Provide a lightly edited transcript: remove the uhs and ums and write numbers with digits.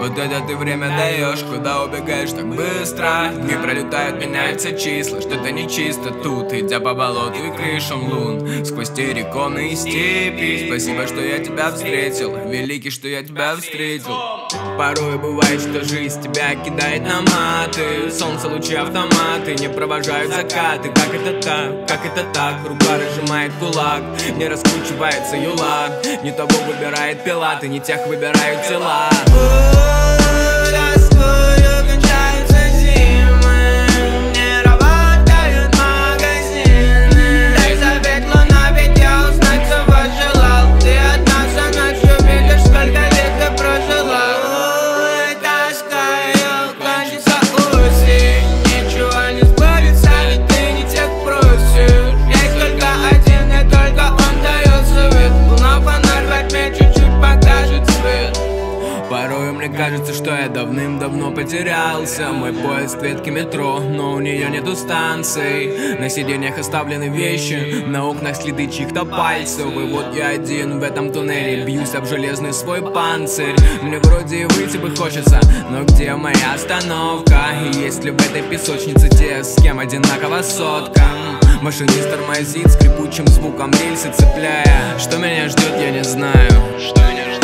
Вот это ты время даешь, куда убегаешь так быстро. Дни пролетают, меняются числа, что-то нечисто тут. Идя по болоту и крышам лун, сквозь терриконы и степи. Спасибо, что я тебя встретил, великий, что я тебя встретил. Порой бывает, что жизнь тебя кидает на маты. Солнце, лучи, автоматы не провожают закаты. Как это так, как это так? Рука разжимает кулак, не раскручивается юла. Не того выбирает пила, ты не тех выбирают тела. Порой мне кажется, что я давным-давно потерялся. Мой поезд в ветке метро, но у нее нету станций. На сиденьях оставлены вещи, на окнах следы чьих-то пальцев. И вот я один в этом туннеле, бьюсь об железный свой панцирь. Мне вроде и выйти бы хочется, но где моя остановка? И есть ли в этой песочнице те, с кем одинаково сотка? Машинист тормозит скрипучим звуком рельсы цепляя. Что меня ждет, я не знаю. Что меня ждет?